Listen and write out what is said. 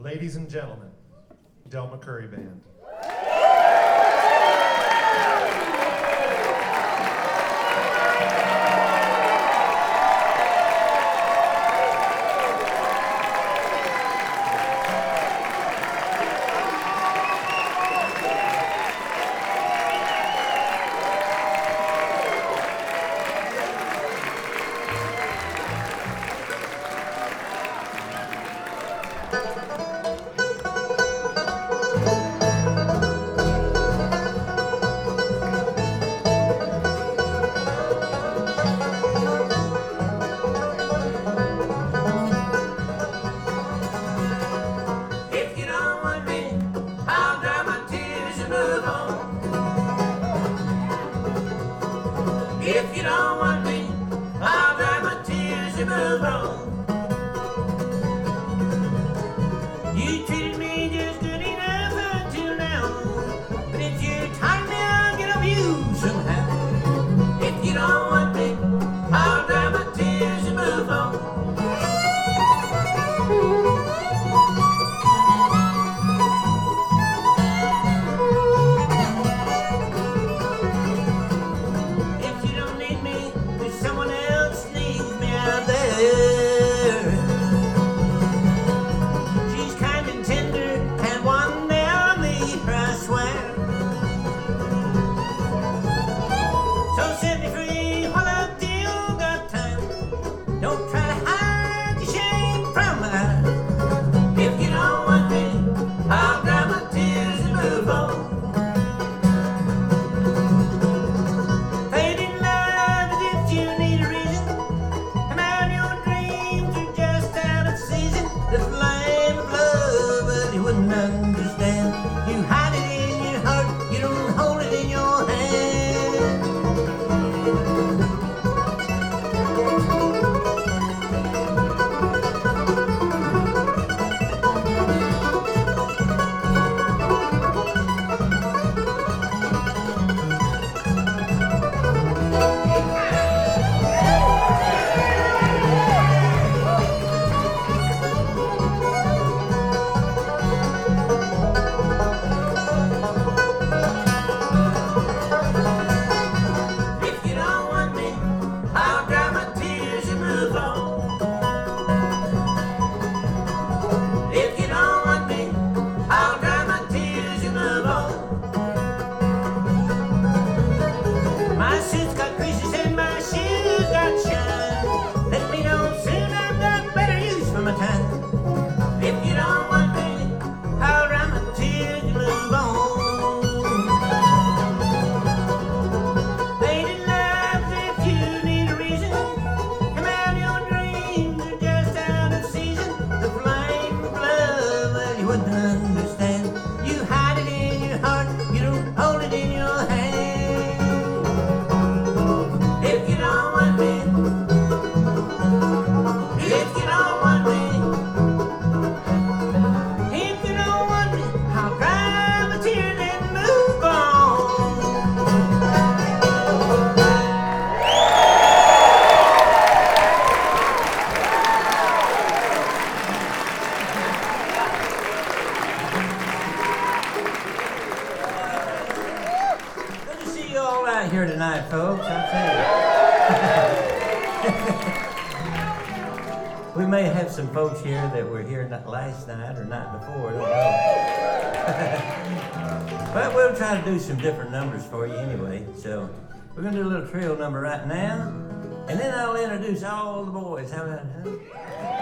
Ladies and gentlemen, Del McCurry Band. If you don't want me, I'll dry my tears and move on. You treated me just good enough until now, but if you tie me, I'll get off you somehow. If you don't want me, I'll dry my tears and move on. She's kind and tender and one day I'll meet her, I swear. So set me free while I still got time. Don't try to hide the shame from my eyes. If you don't want me, I'll dry my tears and move on. Fading love as if you need a reason. The flame of love, but you wouldn't understand. You hide it in your heart, you don't hold it in your hand. My suit's got creases and my shoes got shine. Let me know soon, I've got better use for my time. If you don't want me, I'll dry my tears and move on. Fading lives, if you need a reason, come out, your dreams are just out of season. The flame of love, well, you wouldn't understand. You hide it in your heart, you don't hold it in your hand. If you don't want me, if you don't want me, I'll dry my tears and move on. Good to see you all out here tonight, folks, I tell you. We may have some folks here that were here last night or night before, I don't know. But we'll try to do some different numbers for you anyway. So we're going to do a little trio number right now, and then I'll introduce all the boys. How about that?